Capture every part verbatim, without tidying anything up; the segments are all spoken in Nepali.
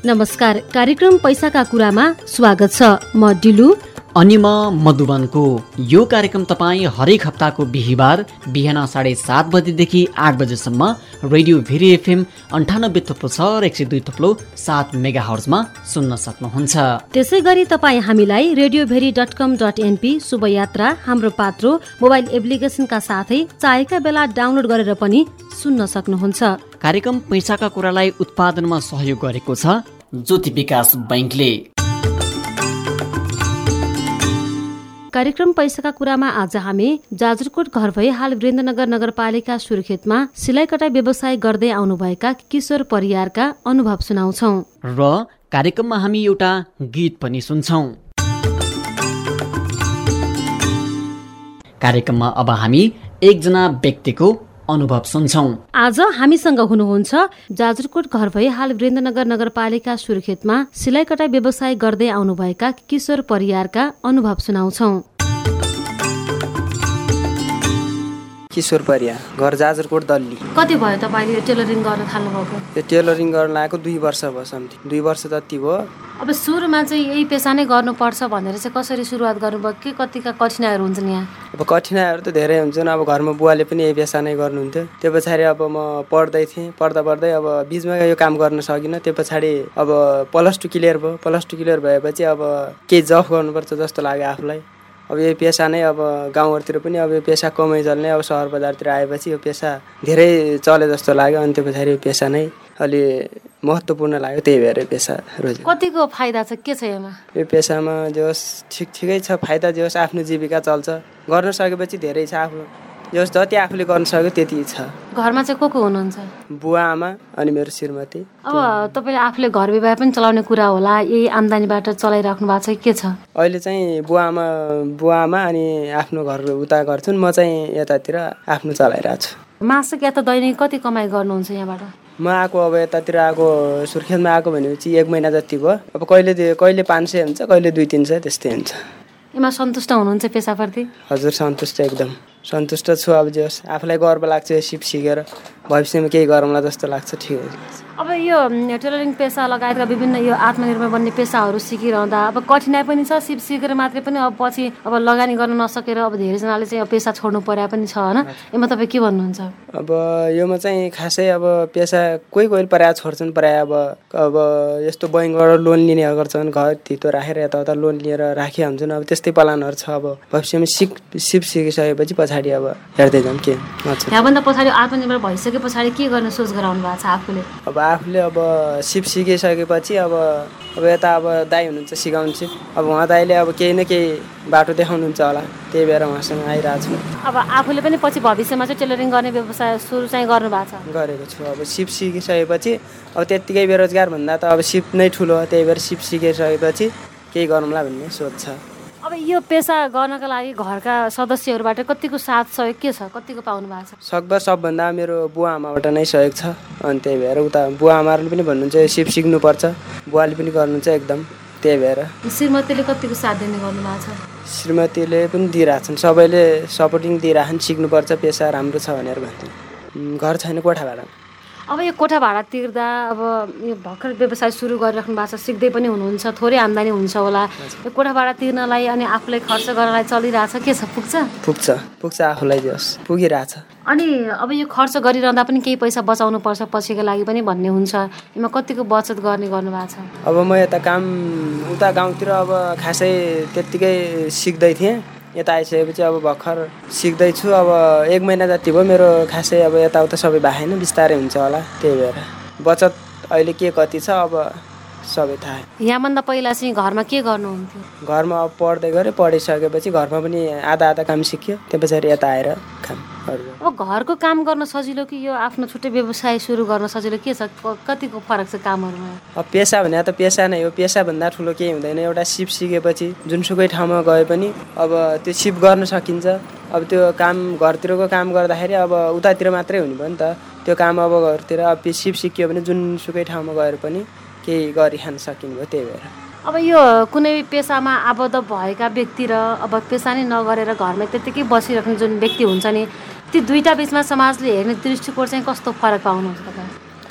नमस्कार, कार्यक्रम पैसाका कुरामा स्वागत छ। म डिलु अनि म मधुबनको। यो कार्यक्रम तपाईँ हरेक हप्ताको बिहिबार बिहान साढे सात बजेदेखि आठ बजेसम्म रेडियो भेरी एफएम अन्ठानब्बे थप्लो छ र एक सय दुई थप्लो सात मेगा हर्जमा सुन्न सक्नुहुन्छ। त्यसै गरी तपाईँ हामीलाई radio Bheri dot com dot NP शुभयात्रा हाम्रो पात्रो मोबाइल एप्लिकेसनका साथै चाहेका बेला डाउनलोड गरेर पनि सुन्न सक्नुहुन्छ। कार्यक्रम पैसाका कुरालाई उत्पादनमा सहयोग गरेको छ ज्योति विकास बैंकले। कार्यक्रम पैसाका कुरामा आज हामी जाजरकोट घर भई हाल वीरेन्द्रनगर नगरपालिका सुर्खेतमा सिलाइ कटाइ व्यवसाय गर्दै आउनुभएका किशोर परियारका अनुभव सुनाउँछौँ र कार्यक्रममा हामी एउटा गीत पनि सुन्छौँ। कार्यक्रममा अब हामी एकजना व्यक्तिको अनुभव सुन्छौँ। आज हामीसँग हुनुहुन्छ जाजरकोट घर भई हाल वीरेन्द्रनगर नगरपालिका सुर्खेतमा सिलाइ कटाइ व्यवसाय गर्दै आउनुभएका किशोर परियारका अनुभव सुनाउँछौँ। किशोर परियार, घर जाजरकोट दल्ली। कति भयो तपाईँले टेलरिङ गर्न थाल्नुभएको? यो टेलरिङ गर्न लागेको दुई वर्ष भयो, समथिङ दुई वर्ष जति भयो। अब सुरुमा चाहिँ यही पेसा नै गर्नुपर्छ भनेर चाहिँ कसरी सुरुवात गर्नुभयो? के कतिका कठिनाइहरू हुन्छन् यहाँ? अब कठिनाइहरू त धेरै हुन्छन्। अब घरमा बुवाले पनि यही पेसा नै गर्नुहुन्थ्यो। त्यो पछाडि अब म पढ्दै थिएँ। पढ्दा पढ्दै अब बिचमा यो काम गर्न सकिनँ। त्यो पछाडि अब प्लस टू क्लियर भयो। प्लस टू क्लियर भएपछि अब केही जब गर्नुपर्छ जस्तो लाग्यो आफूलाई। अब यो पेसा नै अब गाउँहरूतिर पनि अब यो पेसा कमै चल्ने। अब सहर बजारतिर आएपछि यो पेसा धेरै चले जस्तो लाग्यो। अनि त्यो पछाडि यो पेसा नै अलि महत्त्वपूर्ण लाग्यो, त्यही भएर पेसा रोजे। कतिको फाइदा छ, के छ यसमा? यो पेसामा जे होस् ठिक ठिकै छ, फाइदा जे होस् आफ्नो जीविका चल्छ। गर्न सकेपछि धेरै छ, आफ्नो जे होस् जति आफूले गर्न सक्यो त्यति छ। घरमा चाहिँ को को हुनुहुन्छ? बुवा आमा अनि मेरो श्रीमती। अब तपाईँले आफूले घर व्यवहार पनि चलाउने कुरा होला, यही आम्दानीबाट चलाइराख्नु भएको छ, के छ? अहिले चाहिँ बुवा आमा बुवा आमा अनि आफ्नो घर उता गर्छन्, म चाहिँ यतातिर आफ्नो चलाइरहेको छु। मासिक या त दैनिक कति कमाइ गर्नुहुन्छ यहाँबाट? म आएको अब यतातिर आएको सुर्खेतमा आएको भनेपछि एक महिना जति भयो। अब कहिले कहिले पाँच सय हुन्छ, कहिले दुई तिन सय त्यस्तै हुन्छ। यसमा सन्तुष्ट हुनुहुन्छ पेसाप्रति? हजुर सन्तुष्ट, एकदम सन्तुष्ट छु। अब जे होस् आफूलाई गर्व लाग्छ यो सिप सिकेर भविष्यमा केही गरौँला जस्तो लाग्छ। ठिकै लाग्छ। अब यो टेलरिङ पेसा लगायतका विभिन्न यो आत्मनिर्भर बन्ने पेसाहरू सिकिरहँदा अब कठिनाइ पनि छ। सिप सिकेर मात्रै पनि अब पछि अब लगानी गर्न नसकेर अब धेरैजनाले चाहिँ पेसा छोड्नु पर्या पनि छ होइन? यसमा तपाईँ के भन्नुहुन्छ? अब योमा चाहिँ खासै अब पेसा कोही कोही प्रायः छोड्छन्। प्रायः अब अब यस्तो बैङ्कबाट लोन लिने गर्छन्, घर धितो राखेर यताउता लोन लिएर राखिया हुन्छन्। अब त्यस्तै प्लानहरू छ। अब भविष्यमा सिक सिप सिकिसकेपछि पछाडि अब हेर्दै जाउँ के हुन्छ। यहाँभन्दा पछाडि आत्मनिर्भर भइसके पछाडि के गर्ने सोच गराउनु भएको छ आफूले? अब आफूले अब सिप सिकिसकेपछि अब अब यता अब दाइ हुनुहुन्छ सिकाउनु सिप। अब उहाँ दाइले अब केही न केही बाटो देखाउनुहुन्छ होला, त्यही भएर उहाँसँग आइरहेको छु। अब आफूले पनि पछि भविष्यमा चाहिँ टेलरिङ गर्ने व्यवसाय सुरु चाहिँ गर्नु भएको छ? गरेको छु। अब सिप सिकिसकेपछि अब त्यत्तिकै बेरोजगार भन्दा त अब सिप नै ठुलो हो, त्यही भएर सिप सिकिसकेपछि केही गरौँला भन्ने सोच छ। अब यो पेसा गर्नका लागि घरका सदस्यहरूबाट कतिको साथ सहयोग के छ, कतिको पाउनु भएको छ? सकभर सबभन्दा मेरो बुवा आमाबाट नै सहयोग छ। अनि त्यही भएर उता बुवा आमाहरूले पनि भन्नुहुन्छ सिप सिक्नुपर्छ, बुवाले पनि गर्नुहुन्छ एकदम, त्यही भएर। श्रीमतीले कतिको साथ दिने गर्नु भएको छ? श्रीमतीले पनि दिइरहेछन्, सबैले सपोर्टिङ दिइरहेछन्। सिक्नुपर्छ पेसा राम्रो छ भनेर भन्छन्। घर छैन, कोठा भाडा। अब यो कोठा भाडा तिर्दा अब यो भर्खर व्यवसाय सुरु गरिराख्नु भएको छ, सिक्दै पनि हुनुहुन्छ, थोरै आम्दानी हुन्छ होला। यो कोठा भाडा तिर्नलाई अनि आफूलाई खर्च गर्नलाई चलिरहेछ, के छ, पुग्छ? पुग्छ पुग्छ आफूलाई जस पुगिरहेछ। अनि अब यो खर्च गरिरहँदा पनि केही पैसा बचाउनु पर्छ पछिको लागि पनि भन्ने हुन्छ, यसमा कतिको बचत गर्ने गर्नु भएको छ? अब म यता काम उता गाउँतिर अब खासै त्यत्तिकै सिक्दै थिएँ। यता आइसकेपछि अब भर्खर सिक्दैछु। अब एक महिना जति भयो मेरो खासै अब यताउता सबै भएन, बिस्तारै हुन्छ होला, त्यही भएर बचत अहिले के कति छ अब सबै थाहा। यहाँभन्दा पहिला चाहिँ घरमा के गर्नुहुन्थ्यो? घरमा अब पढ्दै गरेँ, पढिसकेपछि घरमा पनि आधा आधा काम सिक्यो, त्यो पछाडि यता आएर काम। अब घरको काम गर्न सजिलो कि यो आफ्नो छुट्टै व्यवसाय सुरु गर्न सजिलो, के छ, कतिको फरक छ कामहरूमा? अब पेसा भने त पेसा नै हो, पेसाभन्दा ठुलो केही हुँदैन। एउटा सिप सिकेपछि जुनसुकै ठाउँमा गए पनि अब त्यो सिप गर्न सकिन्छ। अब त्यो काम घरतिरको काम गर्दाखेरि अब उतातिर मात्रै हुने भयो नि त त्यो काम। अब घरतिर अब सिप सिकियो भने जुनसुकै ठाउँमा गएर पनि केही गरिखान सकिने भयो, त्यही भएर। अब यो कुनै पेसामा आबद्ध भएका व्यक्ति र अब पेसा नै नगरेर घरमा त्यत्तिकै बसिराख्ने जुन व्यक्ति हुन्छ नि, ती दुईटा बिचमा समाजले हेर्ने दृष्टिकोण चाहिँ कस्तो फरक पाउनुहुन्छ तपाईँ?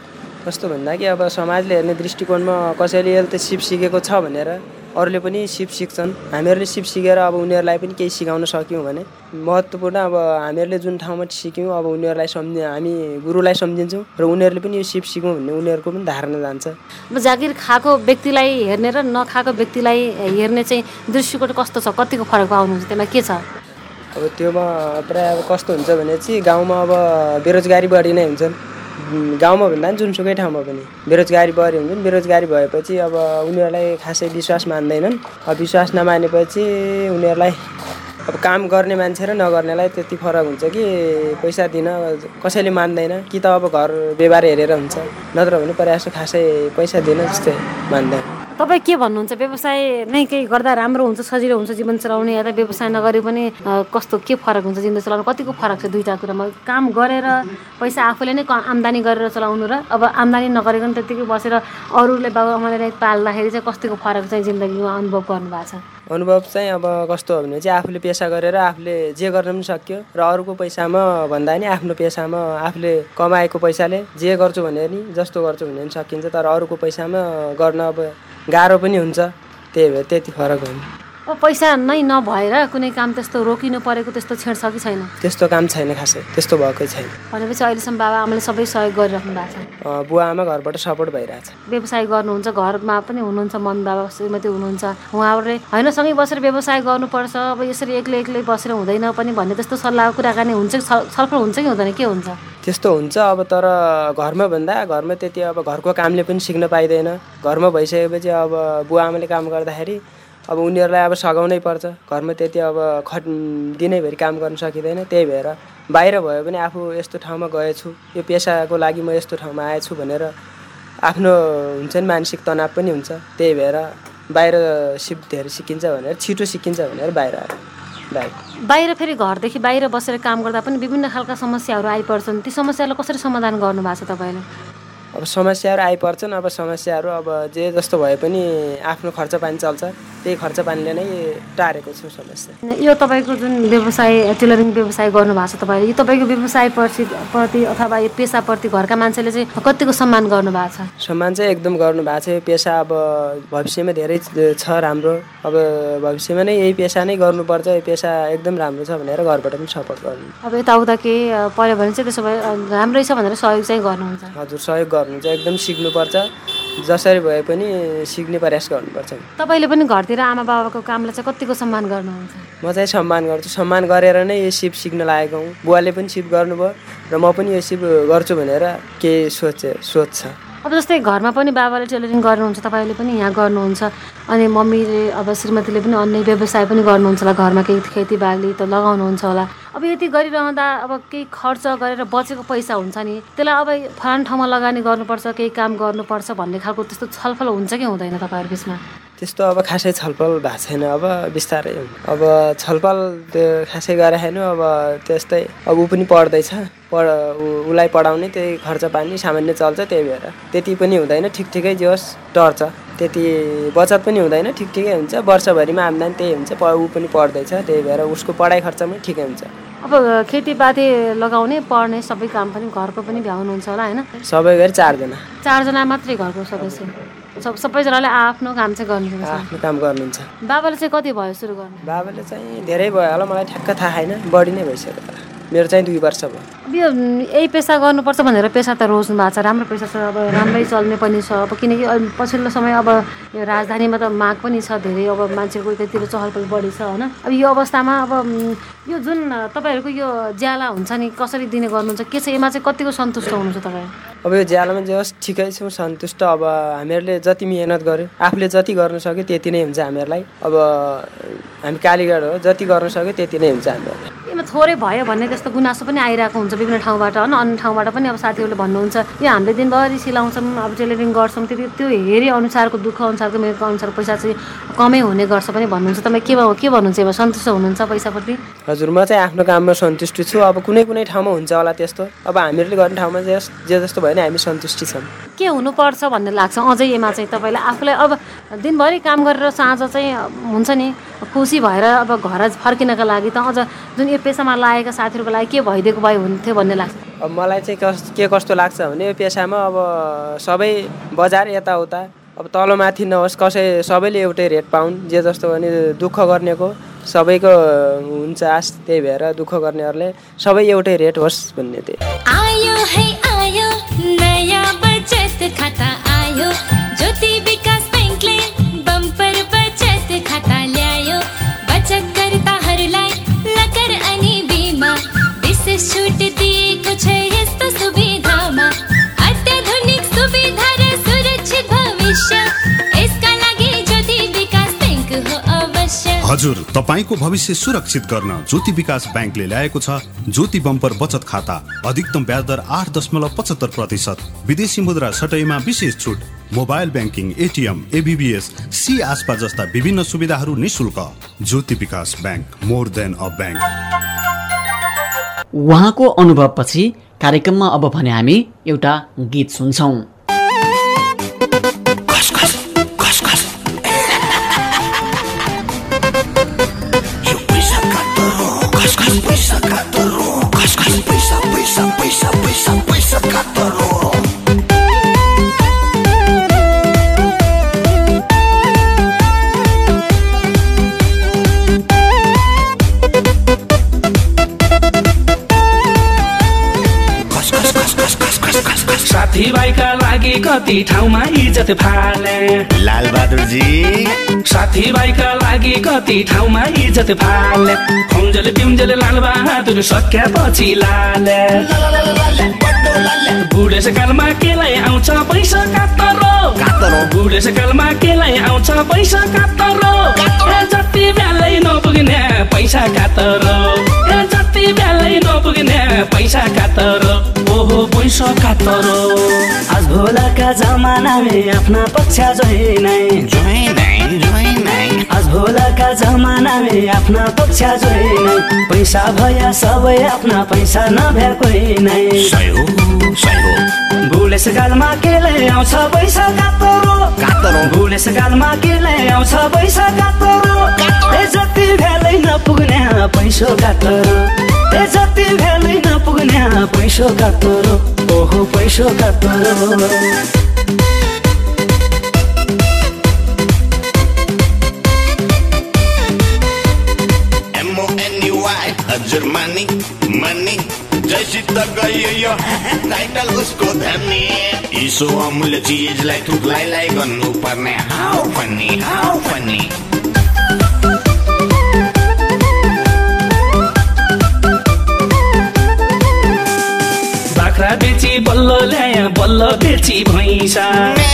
कस्तो भन्दा कि अब समाजले हेर्ने दृष्टिकोणमा कसैले यसले त सिप सिकेको छ भनेर अरूले पनि सिप सिक्छन्। हामीहरूले सिप सिकेर अब उनीहरूलाई पनि केही सिकाउन सक्यौँ भने महत्त्वपूर्ण। अब हामीहरूले जुन ठाउँमा सिक्यौँ अब उनीहरूलाई सम्झि हामी गुरुलाई सम्झिन्छौँ र उनीहरूले पनि यो सिप सिकौँ भन्ने उनीहरूको पनि धारणा जान्छ। अब जागिर खाएको व्यक्तिलाई हेर्ने र नखाएको व्यक्तिलाई हेर्ने चाहिँ दृष्टिकोण कस्तो छ, कतिको फरक पाउनुहुन्छ, त्यसमा के छ? अब त्योमा प्रायः अब कस्तो हुन्छ भने चाहिँ गाउँमा अब बेरोजगारी बढी नै हुन्छन्। गाउँमा भन्दा पनि जुनसुकै ठाउँमा पनि बेरोजगारी बढी हुन्छन्। बेरोजगारी भएपछि अब उनीहरूलाई खासै विश्वास मान्दैनन्। अब विश्वास नमानेपछि उनीहरूलाई अब काम गर्ने मान्छे र नगर्नेलाई त्यति फरक हुन्छ कि पैसा दिन कसैले मान्दैन कि त अब घर व्यवहार हेरेर हुन्छ, नत्र भने प्रयास खासै पैसा दिन जस्तै मान्दैन। तपाईँ के भन्नुहुन्छ, व्यवसाय नै केही गर्दा राम्रो हुन्छ, सजिलो हुन्छ जीवन चलाउने, या त व्यवसाय नगरे पनि कस्तो के फरक हुन्छ जिन्दगी चलाउनु? कतिको फरक छ दुईवटा कुरामा? काम गरेर पैसा आफूले नै आम्दानी गरेर चलाउनु र अब आम्दानी नगरेको त्यत्तिकै बसेर अरूले बाबुआमाले पाल्दाखेरि चाहिँ कतिको फरक चाहिँ जिन्दगीमा अनुभव गर्नुभएको छ? अनुभव चाहिँ अब कस्तो हो भने चाहिँ आफूले पेसा गरेर आफूले जे गर्न पनि सक्यो र अरूको पैसामा भन्दा नि आफ्नो पेसामा आफूले कमाएको पैसाले जे गर्छु भने नि जस्तो गर्छु भने पनि सकिन्छ। तर अरूको पैसामा गर्न अब गाह्रो पनि हुन्छ। त्यही भएर त्यति फरक हो। अब पैसा नै नभएर कुनै काम त्यस्तो रोकिनु परेको त्यस्तो छेड छ कि छैन? त्यस्तो काम छैन, खासै त्यस्तो भएकै छैन। भनेपछि अहिलेसम्म बाबा आमाले सबै सहयोग गरिराख्नु भएको छ? बुवा आमा घरबाट सपोर्ट भइरहेछ। व्यवसाय गर्नुहुन्छ, घरमा पनि हुनुहुन्छ, मम्मी बाबा श्रीमती हुनुहुन्छ, उहाँहरूले होइन सँगै बसेर व्यवसाय गर्नुपर्छ, अब यसरी एक्लै एक्लै बसेर हुँदैन पनि भन्ने त्यस्तो सल्लाह कुराकानी हुन्छ, छलफल हुन्छ कि हुँदैन, के हुन्छ? त्यस्तो हुन्छ अब, तर घरमा भन्दा घरमा त्यति अब घरको कामले पनि सिक्न पाइँदैन। घरमा भइसकेपछि अब बुवा आमाले काम गर्दाखेरि अब उनीहरूलाई अब सघाउनै पर्छ। घरमा त्यति अब खट दिनैभरि काम गर्न सकिँदैन। त्यही भएर बाहिर भयो भने आफू यस्तो ठाउँमा गएछु, यो पेसाको लागि म यस्तो ठाउँमा आएछु भनेर आफ्नो हुन्छ नि मानसिक तनाव पनि हुन्छ। त्यही भएर बाहिर सिप धेरै सिकिन्छ भनेर, छिटो सिकिन्छ भनेर बाहिर आयो। बाहिर बाहिर फेरि घरदेखि बाहिर बसेर काम गर्दा पनि विभिन्न खालका समस्याहरू आइपर्छन्। ती समस्यालाई कसरी समाधान गर्नुभएको छ तपाईँले? अब समस्याहरू आइपर्छन्। अब समस्याहरू अब जे जस्तो भए पनि आफ्नो खर्च पानी चल्छ, त्यही खर्च पानीले नै टारेको छु समस्या। यो तपाईँको जुन व्यवसाय टेलरिङ व्यवसाय गर्नुभएको छ तपाईँले, यो तपाईँको व्यवसाय प्रति प्रति अथवा यो पेसाप्रति घरका मान्छेले चाहिँ कतिको सम्मान गर्नुभएको छ? सम्मान चाहिँ एकदम गर्नुभएको छ। यो पेसा अब भविष्यमा धेरै छ राम्रो। अब भविष्यमा नै यही पेसा नै गर्नुपर्छ, यो पेसा एकदम राम्रो छ भनेर घरबाट पनि सपोर्ट गर्नु। अब यताउता केही पऱ्यो भने चाहिँ त्यसो भए राम्रै छ भनेर सहयोग चाहिँ गर्नुहुन्छ? हजुर, सहयोग गर्नुहुन्छ। एकदम सिक्नुपर्छ, जसरी भए पनि सिक्ने प्रयास गर्नुपर्छ। तपाईँले पनि घरतिर आमा बाबाको कामलाई चाहिँ कतिको सम्मान गर्नुहुन्छ? म चाहिँ सम्मान गर्छु। सम्मान गरेर नै यो सिप सिक्न लागेको हुँ। बुवाले पनि सिप गर्नुभयो र म पनि यो सिप गर्छु भनेर केही सोचे सोच छ। अब जस्तै घरमा पनि बाबाले टेलरिङ गर्नुहुन्छ, तपाईँले पनि यहाँ गर्नुहुन्छ, अनि मम्मीले अब श्रीमतीले पनि अन्य व्यवसाय पनि गर्नुहुन्छ होला, घरमा केही खेतीबाली त लगाउनुहुन्छ होला। अब यति गरिरहँदा अब केही खर्च गरेर बचेको पैसा हुन्छ नि, त्यसलाई अब फलान ठाउँमा लगानी गर्नुपर्छ, केही काम गर्नुपर्छ भन्ने खालको त्यस्तो छलफल हुन्छ कि हुँदैन तपाईँहरू बिचमा? त्यस्तो अब खासै छलफल भएको छैन। अब बिस्तारै अब छलफल त्यो खासै गरेर छैन। अब त्यस्तै अब ऊ पनि पढ्दैछ, पढ उसलाई पढाउने त्यही खर्च पानी सामान्य चल्छ। त्यही भएर त्यति पनि हुँदैन, ठिक ठिकै जे होस् टर्छ। त्यति बचत पनि हुँदैन, ठिक ठिकै हुन्छ। वर्षभरिमा आम्दानी त्यही हुन्छ। ऊ पनि पढ्दैछ, त्यही भएर उसको पढाइ खर्चमै ठिकै हुन्छ। अब खेतीपाती लगाउने पढ्ने सबै काम पनि घरको पनि भ्याउनुहुन्छ होला होइन? सबै गरी चारजना चारजना मात्रै घरको सदस्य, सब सबैजनाले आफ्नो काम चाहिँ गर्नुहुन्छ? आफ्नो काम गर्नुहुन्छ। बाबाले चाहिँ कति भयो सुरु गर्नु? बाबाले चाहिँ धेरै भयो होला, मलाई ठ्याक्क थाहा छैन, बढी नै भइसक्यो। तर मेरो चाहिँ दुई वर्ष भयो। अब यो यही पेसा गर्नुपर्छ भनेर पेसा त रोज्नु भएको छ, राम्रो पेसा छ, अब राम्रै चल्ने पनि छ। अब किनकि पछिल्लो समय अब यो राजधानीमा त माग पनि छ धेरै, अब मान्छेको एकातिर चहल पहल बढी छ होइन? अब यो अवस्थामा अब यो जुन तपाईँहरूको यो ज्याला हुन्छ नि कसरी दिने गर्नुहुन्छ, के छ यसमा चाहिँ कतिको सन्तुष्ट हुनुहुन्छ तपाईँ? अब यो ज्यालामा जे होस् ठिकै छौँ, सन्तुष्ट। अब हामीहरूले जति मिहिनेत गऱ्यो, आफूले जति गर्न सक्यो त्यति नै हुन्छ हामीहरूलाई। अब हामी कालीगढ हो, जति गर्न सक्यो त्यति नै हुन्छ हामीहरूलाई। यसमा थोरै भयो भन्ने त्यस्तो गुनासो पनि आइरहेको हुन्छ विभिन्न ठाउँबाट होइन? अन्य ठाउँबाट पनि अब साथीहरूले भन्नुहुन्छ यो हामीले दिनभरि सिलाउँछौँ, अब टेलरिङ गर्छौँ, त्यति त्यो हेरी अनुसारको दुःख अनुसारको मेहनतको अनुसारको पैसा चाहिँ कमै हुने गर्छ पनि भन्नुहुन्छ। तपाईँ के के भन्नुहुन्छ, यसमा सन्तुष्ट हुनुहुन्छ पैसाप्रति? हजुर, म चाहिँ आफ्नो काममा सन्तुष्ट छु। अब कुनै कुनै ठाउँमा हुन्छ होला त्यस्तो, अब हामीहरूले गर्ने ठाउँमा जे जे जस्तो भयो नि हामी सन्तुष्टि छौँ। के हुनुपर्छ भन्ने लाग्छ अझै यसमा चाहिँ तपाईँलाई आफूलाई? अब दिनभरि काम गरेर साँझ चाहिँ हुन्छ नि खुसी भएर अब घर फर्किनका लागि त अझ जुन यो पेसामा लागेका साथीहरूको लागि के भइदिएको भए हुन्थ्यो भन्ने लाग्छ? अब मलाई चाहिँ कस के कस्तो लाग्छ भने यो पेसामा अब सबै बजार यताउता अब तलमाथि नहोस्, कसै सबैले एउटै रेट पाउन्। जे जस्तो भने दुःख गर्नेको सबैको हुन्छ आश, त्यही भएर दुःख गर्नेहरूले सबै एउटै रेट होस् भन्ने त्यही। आयो है आयो नयाँ बचत खाता आयो, ज्योति विकास बैंकले बम्पर बचत खाता ल्यायो। बचत कर्ताहरूलाई लकर अनि बिमा विशेष छुट दिएको छ यस्तो सुविधामा। अत्याधुनिक सुविधा र सुरक्षित भविष्य, यसका लागि ज्योति विकास बैंक हो अवश्य। हजुर, तपाईको भविष्य सुरक्षित गर्न ज्योति विकास बैंकले ल्याएको छ ज्योति बम्पर बचत खाता। अधिकतम ब्याज दर आठ दशमलव पचहत्तर प्रतिशत, विदेशी मुद्रा सटैमा विशेष छुट, मोबाइल ब्याङ्किङ, एटिएम, एबिबिएस, सी आसपा जस्ता विभिन्न सुविधाहरू निशुल्क। Jyoti Bikas bank, more than a bank. उहाँको अनुभवपछि कार्यक्रममा अब भने हामी एउटा गीत सुन्छौं। साथीभाइका लागि कति ठाउँमा इज्जत फाले लाल बहादुर जी। साथीभाइका लागि कति ठाउँमा इज्जत फाले, खुम्जल पिम्जल लाल बहादुर सकेपछि लाले। बुढेसकालमा केलाई आउँछ पैसा कातरो कातरो, बुढेसकालमा केलाई आउँछ पैसा कातरो। ए जति बेलै नपुग्ने पैसा कातरो, ए जति बेलै नपुग्ने पैसा कातरो। ओहो पैसा कातरो। आज भोलाका जमानाले आफ्ना पक्ष जोइ नै जोइ नै जोइ नै, आज भोलाका जमानाले आफ्ना पक्ष जोइ नै। पैसा भया सबै आफ्ना, पैसा नभए कोही नै। सही हो सही हो। बुढेसकालमा केलाई आउँछ पैसा कातरो कातरो, बुढेसकालमा केलाई आउँछ पैसा कातरो। ए जति भेलै नपुग्ने पैसो कातरो, ए जति भेलै नपुग्ने पैसो कातरो। ओहो पैसो कातरो। एमओएनयुआई हजुर मनी मनी, जैसित गयो यो टाइटल उसको धनी। यसो अमूल्य चिजलाई थुप्लाई लाई गर्नु पर्ने, हाउ फनी हाउ फनी। बाख्रा बेची बल्ल ल्याया बल्ल बेची भैँसा,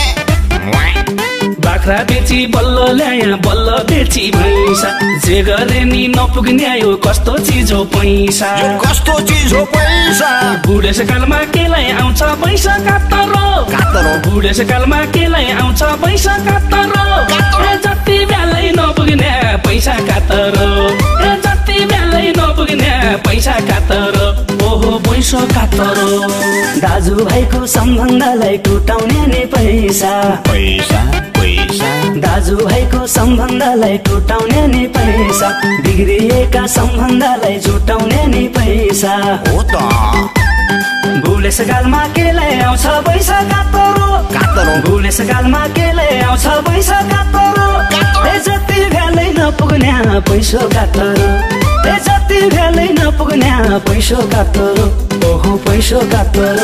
बाख्रा बेची बल्ल ल्याया बल्ल बेची भैँसा। जे गरे नि नपुग्ने यो कस्तो चिज हो पैसा, कस्तो चिज हो पैसा। बुढेसकालमा केलाई आउँछ पैसा कातरो कातरो, बुढेसकालमा केलाई आउँछ पैसा कातरो। ए जति बेलै नपुग्ने पैसा कातरो, ए जति बेलै नपुग्ने पैसा कातरो। ओहो पैसा कातरो। दाजुभाइको सम्बन्धलाई टुटाउने नि पैसा पैसा पैसा, दाजुभाइको सम्बन्धलाई टुटाउने नि पैसा। बिग्रिएका सम्बन्धलाई जुटाउने नि पैसा हो त। बुढेसकालमा केलाई आउँछ पैसा कातरो कातरो, बुढेसकालमा केलाई आउँछ पैसा कातरो। ए जति भेलै नपुग्ने पैसो कातरो, ए जति भेलै नपुग्ने पैसो कातरो। ओहो पैसो कातरो।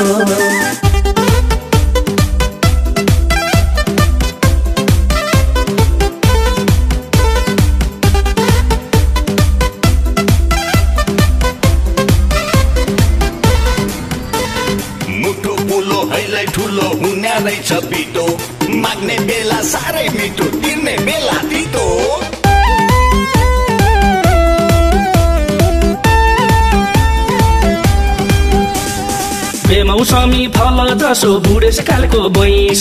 ठुलो हुने रहेछ पिटो, माग्ने बेला साह्रै मिठो, तिर्ने बेला तितो। बेमौसमी फल जसो बुढेसकालको बैँस,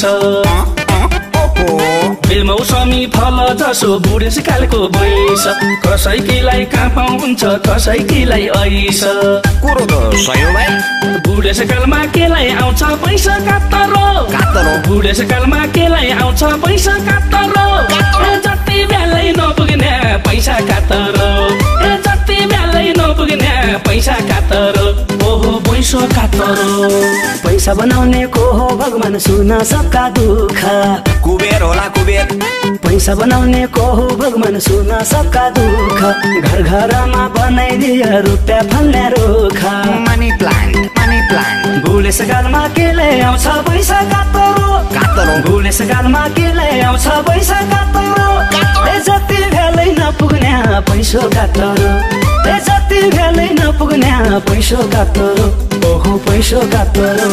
बेमौसमी फल जसो बुढेसकालको बैँस। कसैकीलाई काँपा हुन्छ कसैकीलाई ऐस, कुरो त सही हो भाइ। बुढेसकालमा केलाई आउँछ पैसा कातरो कातरो, बुढेसकालमा केलाई आउँछ पैसा कातरो। ए जति बेलै नपुग्ने पैसा कातरो, ए जति बेलै नपुग्ने पैसा कातरो। ओहो पैसा कातरो। कातरो पैसा बनाउने को हो भगवान सुन सबका दुःख कुबेर होला कुबेर पैसा बनाउने को हो भगवान सुन सबका दुःख घर घरमा बनाइदियो रुपियाँ फल्ने रुख मनी प्लान्ट मनी प्लान्ट बुढेसकालमा केले आउँछ पैसा कातरो कातरो बुढेसकालमा केले आउँछ पैसा कातरो ए जति भेलै नपुग्ने पैसो कातरो ए जति भेलै नपुग्ने पैसो कातरो ओहो पैसो कातरो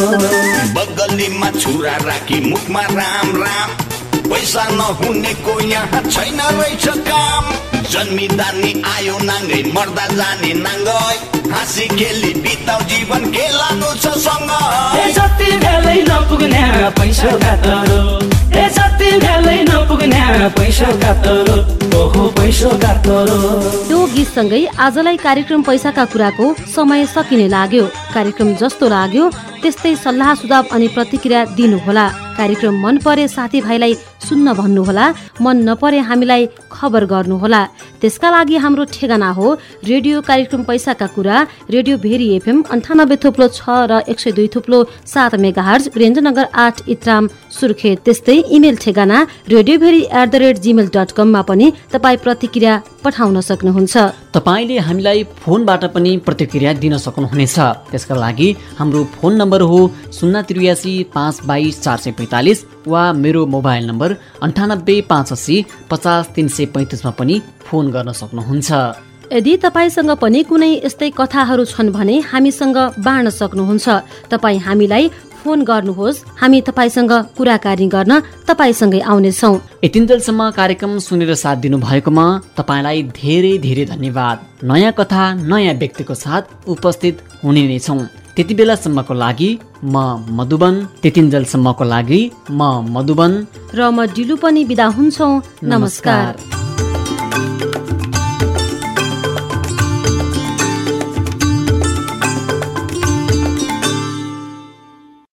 बगलीमा छुरा राखी मुखमा राम राम पैसा नहुनेको यहाँ छैन रहेछ काम जन्मिँदा नि आयो नाङ्गै मर्दा जाने नाङ्गै हाँसी खेली बिताउ जीवन के लाग्नु छ सँग ए जति भेलै नपुग्ने पैसो कातरो ए जति भेलै नपुग्ने पैसो कातरो ओहो पैसो कातरो। त्यो गीतसँगै आजलाई कार्यक्रम पैसाका कुराको समय सकिने लाग्यो। कार्यक्रम जस्तो लाग्यो त्यस्तै सल्लाह सुझाव अनि प्रतिक्रिया दिनुहोला। कार्यक्रम मन परे साथीभाइलाई सुन्न भन्नुहोला, मन नपरे हामीलाई खबर गर्नुहोला। त्यसका लागि हाम्रो ठेगाना हो रेडियो कार्यक्रम पैसाका कुरा, रेडियो भेरी एफएम अन्ठानब्बे थुप्लो छ र एक सय दुई थुप्लो सात मेगाहर्ज, वीरेन्द्रनगर आठ इत्राम सुर्खेत। त्यस्तै इमेल ठेगाना radio Bheri at the rate Gmail dot कममा पनि तपाईँ प्रतिक्रिया पठाउन सक्नुहुन्छ। तपाईँले हामीलाई फोनबाट पनि प्रतिक्रिया दिन सक्नुहुनेछ। त्यसका लागि हाम्रो फोन नम्बर हो शून्य त्रियासी पाँच बाइस चार सय पैँतालिस वा मेरो मोबाइल नम्बर अन्ठानब्बे पाँच अस्सी पचास तिन सय पैँतिसमा पनि फोन गर्न सक्नुहुन्छ। यदि तपाईँसँग पनि कुनै यस्तै कथाहरू छन् भने हामीसँग बाँड्न सक्नुहुन्छ। तपाईँ हामीलाई फोन गर्नुहोस्, हामी तपाईँसँग कुराकानी गर्न तपाईँसँगै आउनेछौँ। यतिन्जेलसम्म कार्यक्रम सुनेर साथ दिनुभएकोमा तपाईँलाई धेरै धेरै धन्यवाद। नयाँ कथा नयाँ व्यक्तिको साथ उपस्थित हुने नै छौँ। त्यति बेलासम्मको लागि म मधुबन, त्यतिन्जेलसम्मको लागि म मधुबन र म डिलु पनि बिदा हुन्छौँ। नमस्कार।